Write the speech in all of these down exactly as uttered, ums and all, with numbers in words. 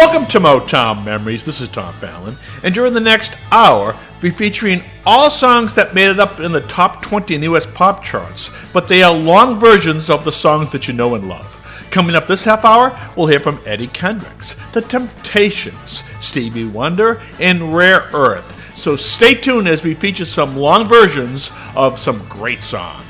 Welcome to Motown Memories. This is Tom Fallon, and during the next hour, we'll be featuring all songs that made it up in the top twenty in the U S pop charts, but they are long versions of the songs that you know and love. Coming up this half hour, we'll hear from Eddie Kendricks, The Temptations, Stevie Wonder, and Rare Earth. So stay tuned as we feature some long versions of some great songs.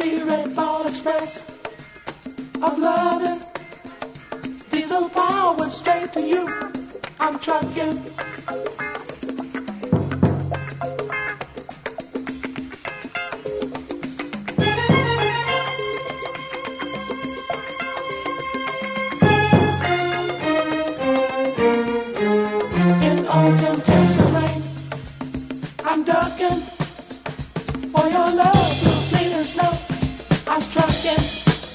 spirit ball express of loving. Diesel power straight to you. I'm trucking. In autumn, Texas rain, I'm ducking for your love through sleet and snow. I'm trucking.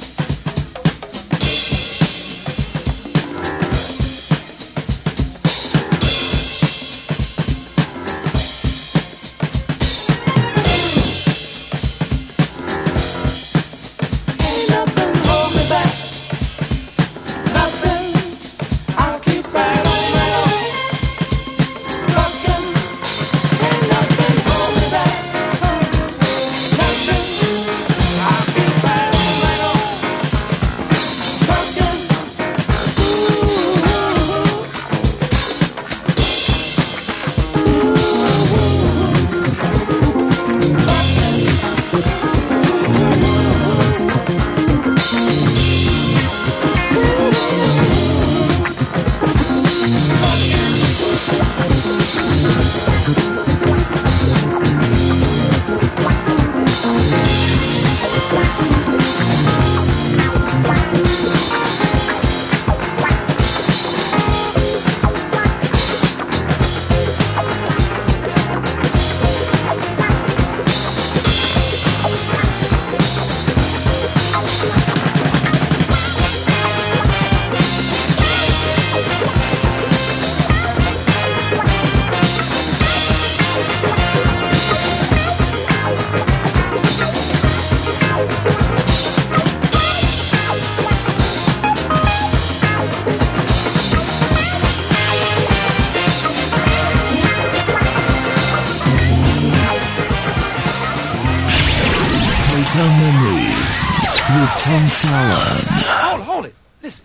Memories with Tom Fallon. Hold, hold it. Listen.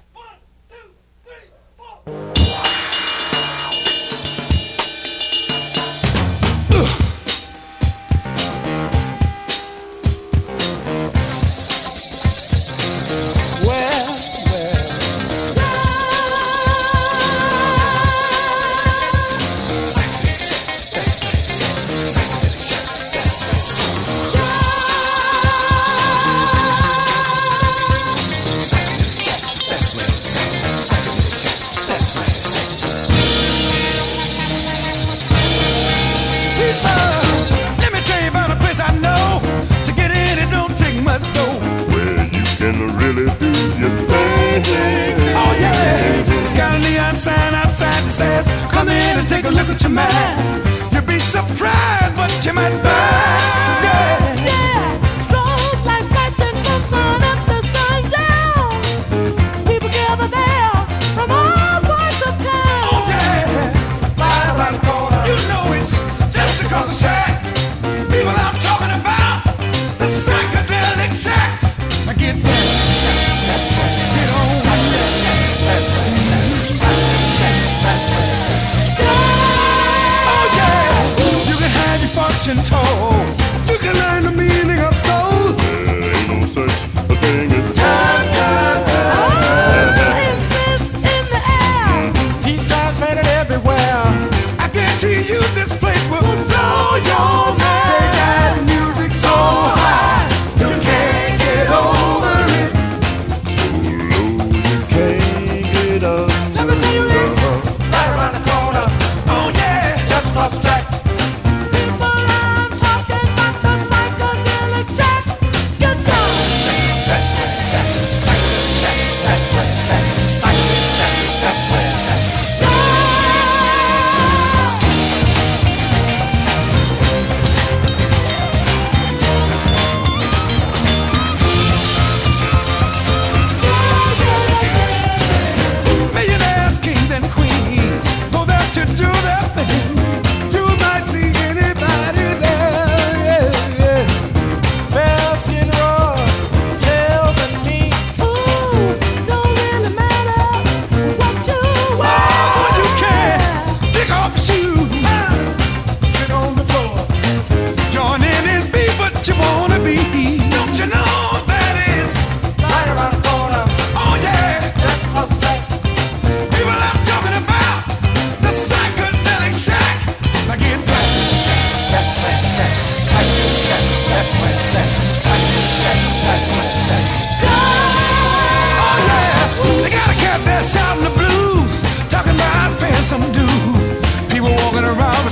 Take a look at your man. You'll be surprised what you might find. Yeah, yeah. Road lights flashing from sun up to sundown. People gather there from all parts of town. Oh yeah, right around the corner. You know it's just across the track. People I'm talking about the psychedelic shack. Now get there. That's right. Get on. That's right. That's right. Fortune told. You can learn the meaning of soul. There ain't no such a thing as time, time, time. Oh, exists in the air. Peace signs painted everywhere. I guarantee you this place will blow your mind. They got music so high, you can't get over it. Oh, no, you can't get over. Let me tell you this. Right around the corner. Oh yeah, just across the track. People I'm talking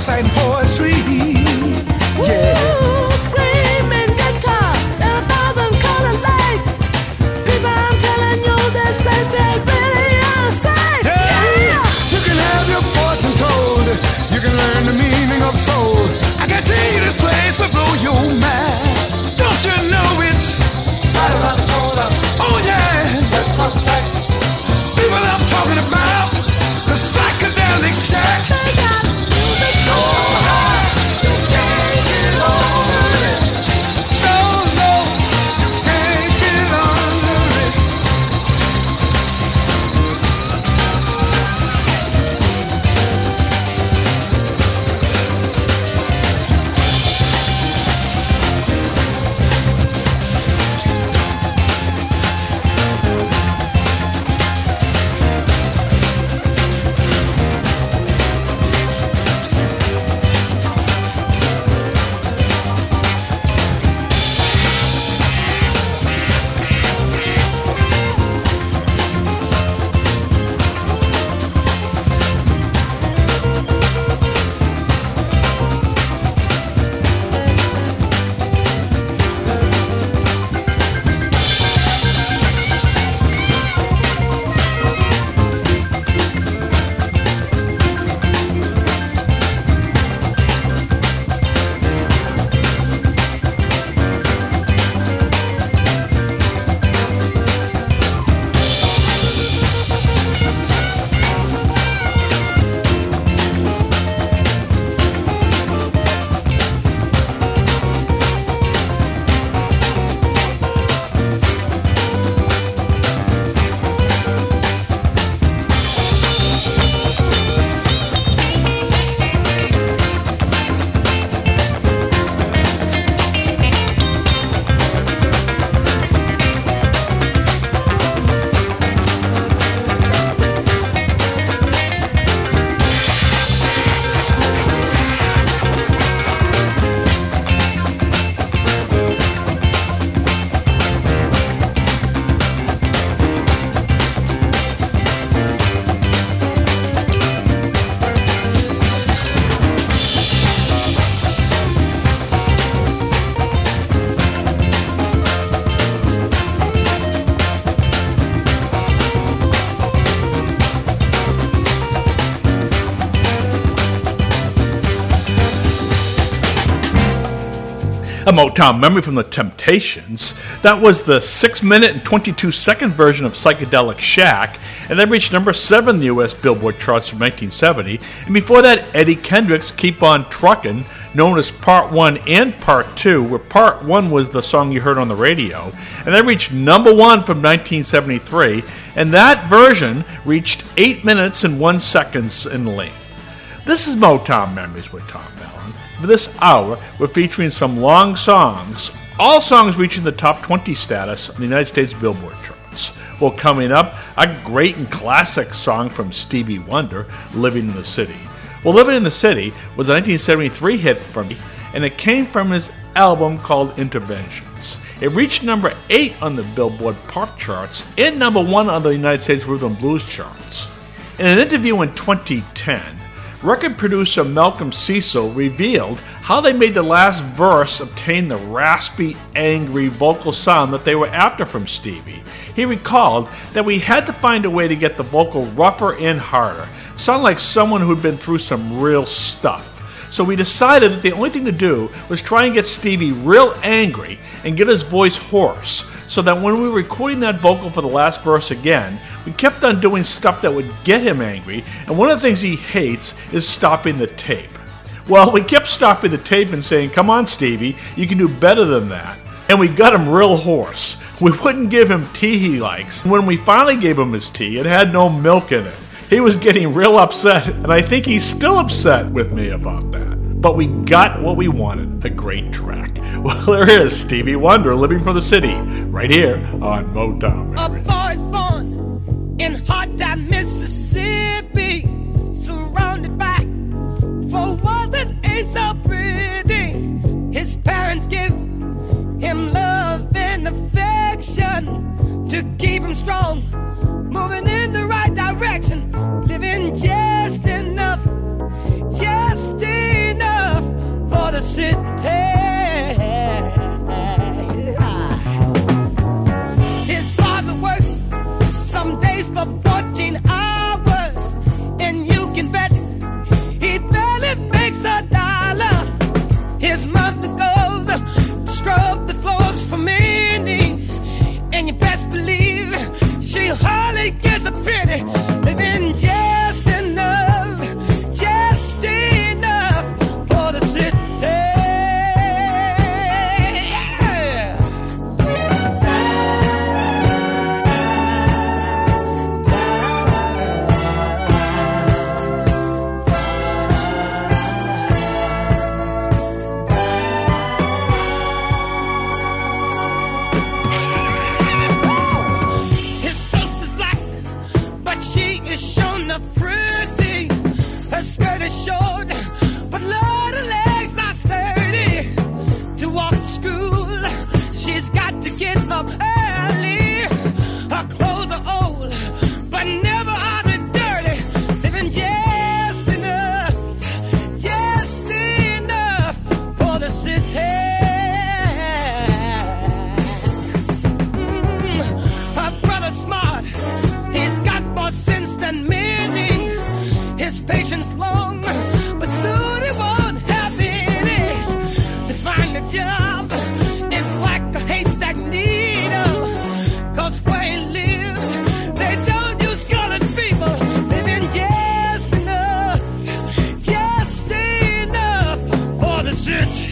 reciting poetry. Yeah. Ooh, screaming guitars and a thousand colored lights. People, I'm telling you, this place is really a sight. Yeah. You can have your fortune told. You can learn the meaning of soul. I guarantee you this place will blow your mind. Don't you know it's right around the corner? Oh yeah. Just must take. People, I'm talking about the psychedelic shack. They got music So high, you can't get over it. So low, you can't get under it. A Motown memory from the Temptations. That was the six minute and twenty-two second version of Psychedelic Shack, and that reached number seven in the U S Billboard charts from nineteen seventy. And before that, Eddie Kendrick's Keep On Truckin', known as Part one and Part two, where Part one was the song you heard on the radio, and that reached number one from nineteen seventy-three, and that version reached eight minutes and one seconds in length. This is Motown Memories with Tom Ballard. For this hour, we're featuring some long songs, all songs reaching the top twenty status on the United States Billboard charts. Well, coming up, a great and classic song from Stevie Wonder, Living in the City. Well, Living in the City was a nineteen seventy-three hit from me, and it came from his album called Interventions. It reached number eight on the Billboard pop charts and number one on the United States Rhythm and Blues charts. In an interview in twenty ten, record producer Malcolm Cecil revealed how they made the last verse obtain the raspy, angry vocal sound that they were after from Stevie. He recalled that we had to find a way to get the vocal rougher and harder, sound like someone who'd been through some real stuff. So we decided that the only thing to do was try and get Stevie real angry and get his voice hoarse, so that when we were recording that vocal for the last verse again, we kept on doing stuff that would get him angry, and one of the things he hates is stopping the tape. Well, we kept stopping the tape and saying, "Come on, Stevie, you can do better than that." And we got him real hoarse. We wouldn't give him tea he likes. When we finally gave him his tea, it had no milk in it. He was getting real upset, and I think he's still upset with me about that. But we got what we wanted, a great track. Well, there is Stevie Wonder, Living for the City, right here on Motown Memories. A boy's born in hot time, Mississippi, surrounded by four walls that ain't so pretty. His parents give him love and affection to keep him strong, moving in the right direction, living just enough, just enough. enough pretty. Her skirt is short, but Lord, her legs are sturdy. To walk to school, she's got to get up early. Her clothes are old, but never are they dirty. Living just enough, just enough for the city. Mm, her brother's smart, he's got more sense than many. His patience long, but soon he won't have any. To find a job is like a haystack needle, 'cause where he lives, they don't use colored people. Living just enough, just enough for the city.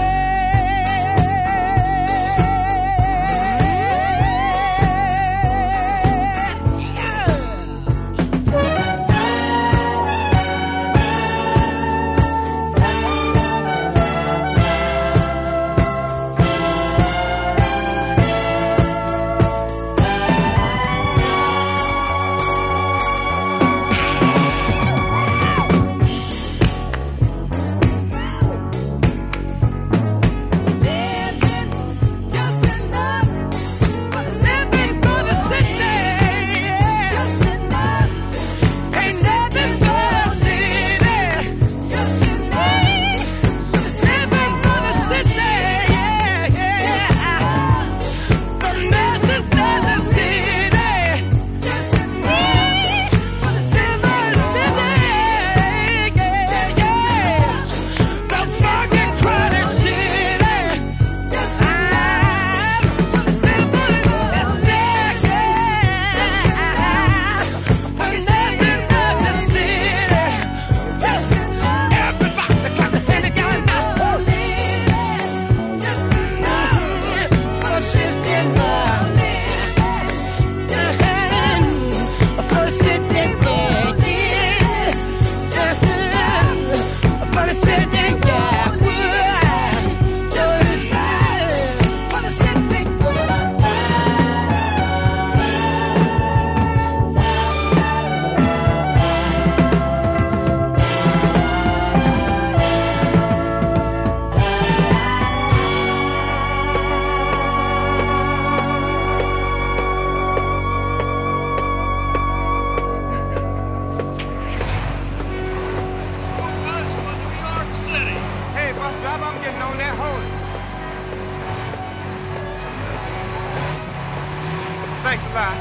Thanks a lot.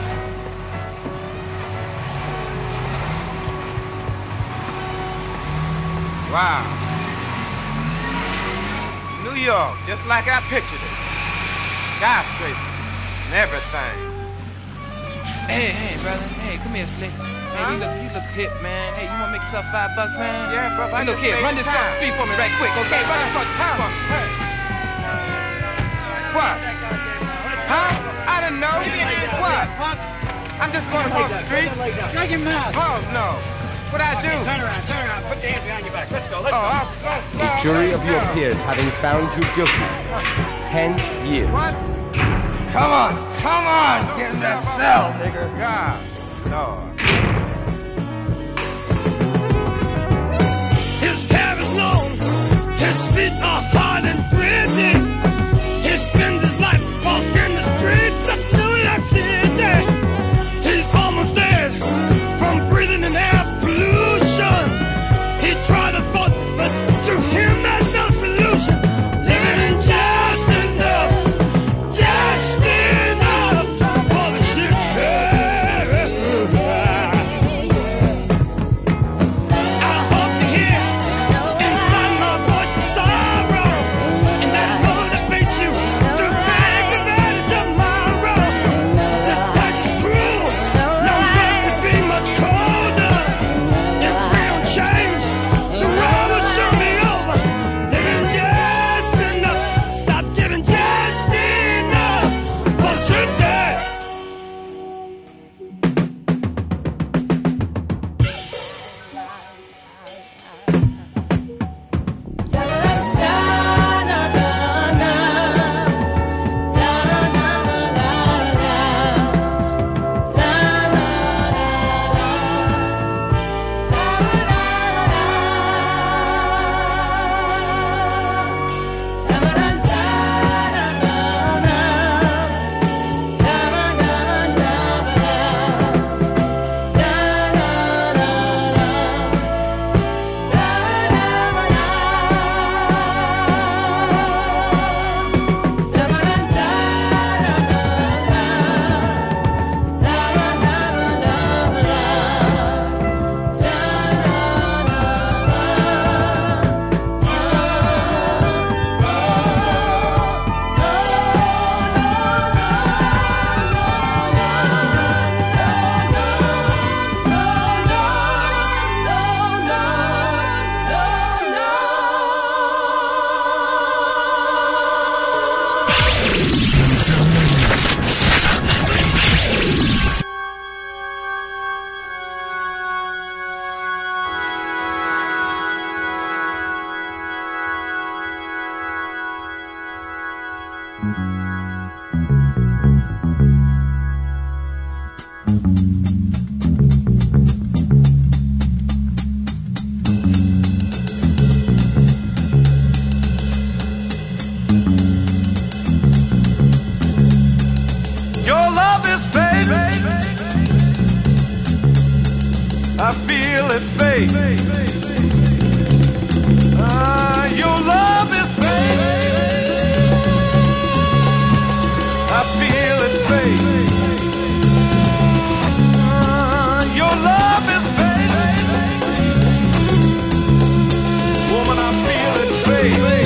Wow. New York, just like I pictured it. Skyscrapers and everything. Hey, hey, brother. Hey, come here, Slick. Hey, Huh? you look, you look hip, man. Hey, you wanna make yourself five bucks, man? Yeah, brother, I Hey, look just here, made run this across the time. street for me right quick, okay? Run this across the street for me. Hey. What? Huh? I didn't know. What? I'm just going across the street. Shut your mouth. Oh, no. What I do? Turn around, turn around. Put your hands behind your back. Let's go, let's Oh, go. I'll, no, The no, jury no, of your no. peers having found you guilty. Ten years. What? Come on, come on, get in that cell, nigga. God, Lord. His hair is long, his feet are hard and gritty. He spends his life walking the streets of New York City. He's almost dead from breathing in air pollution. He tried to vote, but to him there's no solution. Living just enough, just enough for the city. I feel it fade. Ah, your love is fade. I feel it fade. Ah, your love is fade. Woman, I feel it fade.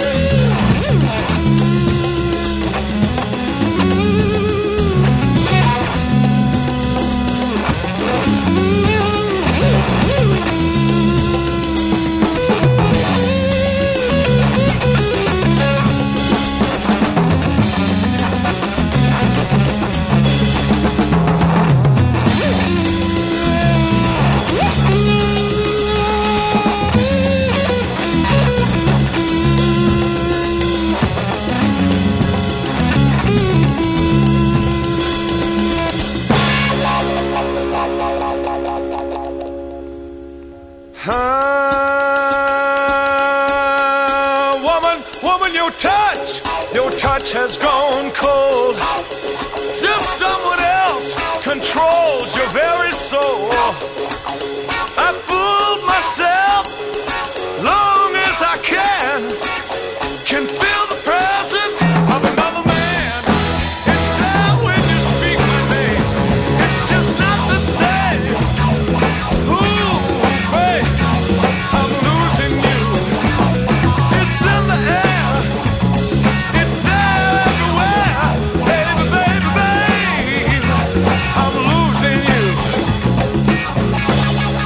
Ah, woman, woman, your touch, your touch has gone cold. As if someone else controls your very soul. I fooled myself long as I can. Can feel the presence of another man. It's there when you speak my name. It's just not the same. Ooh, wait, I'm losing you. It's in the air. It's there everywhere. Baby, baby, baby, I'm losing you.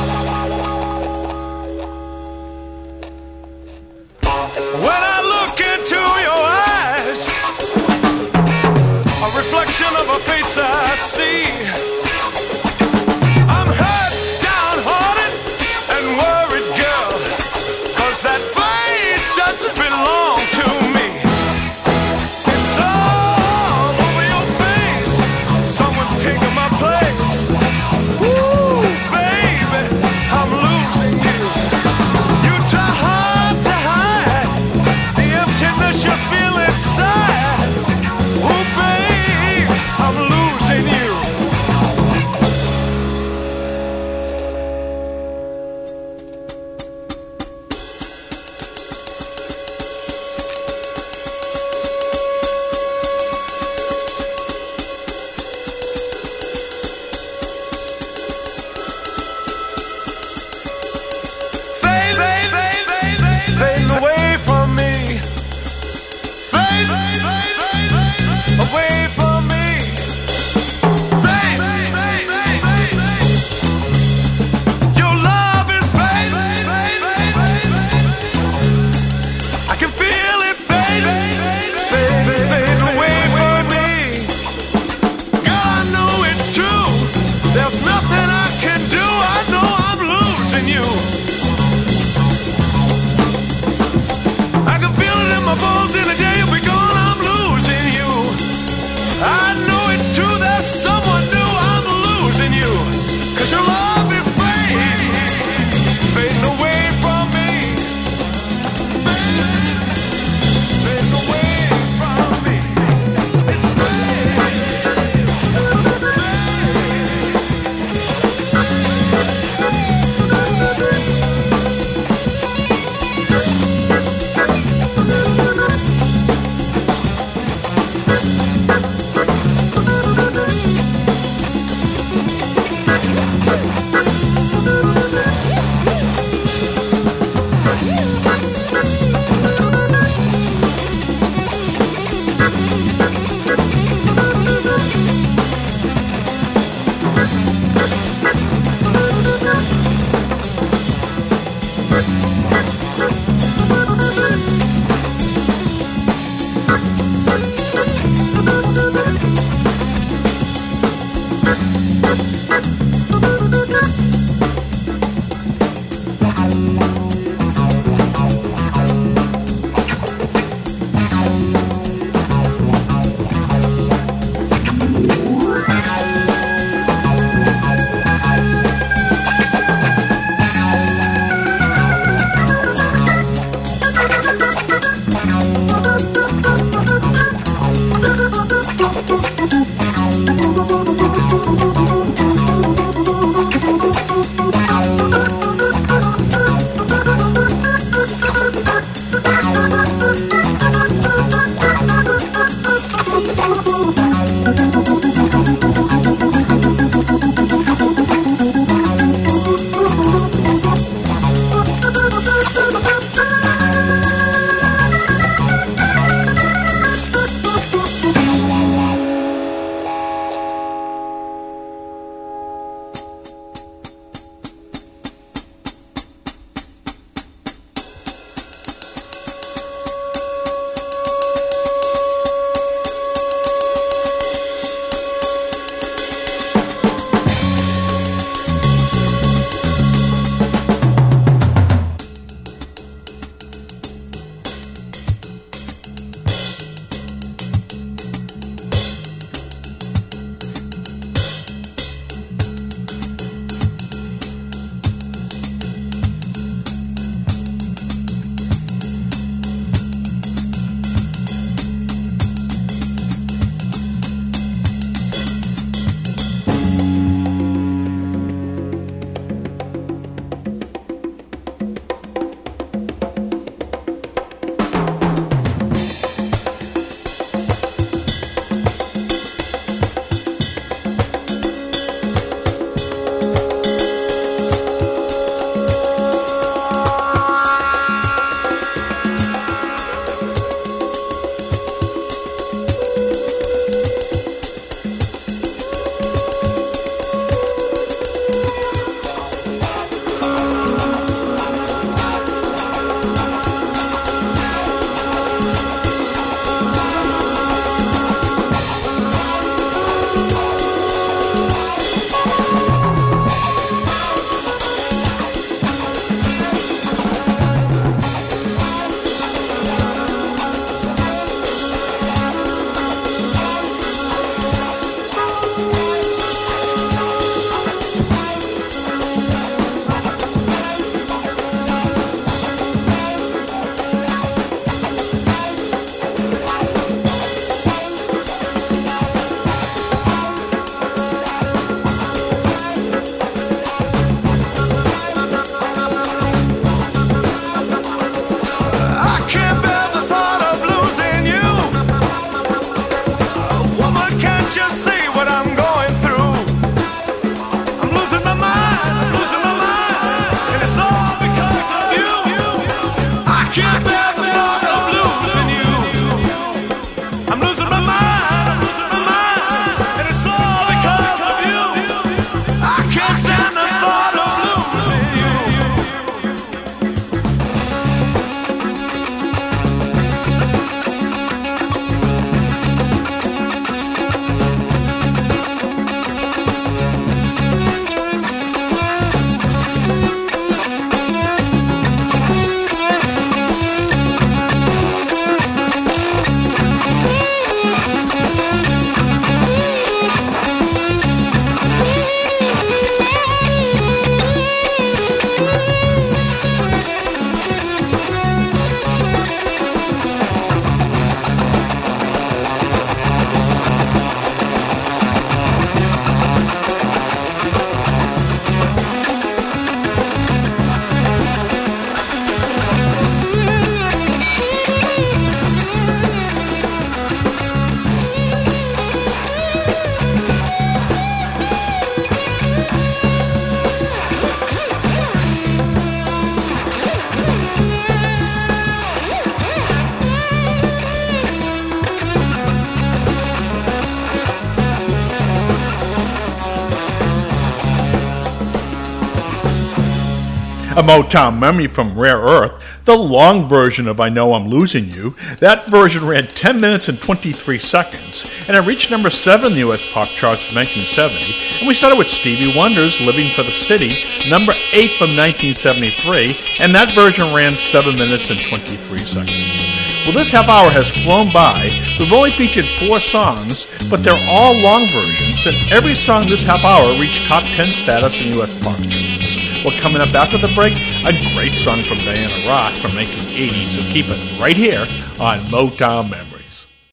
A Motown memory from Rare Earth, the long version of I Know I'm Losing You. That version ran ten minutes and twenty-three seconds, and it reached number seven in the U S pop charts in nineteen seventy. And we started with Stevie Wonder's Living for the City, number eight from nineteen seventy-three, and that version ran seven minutes and twenty-three seconds. Well, this half hour has flown by. We've only featured four songs, but they're all long versions, and every song this half hour reached top ten status in U S pop charts. Well, coming up after the break, a great song from Diana Ross from nineteen eighty, so keep it right here on Motown Memories.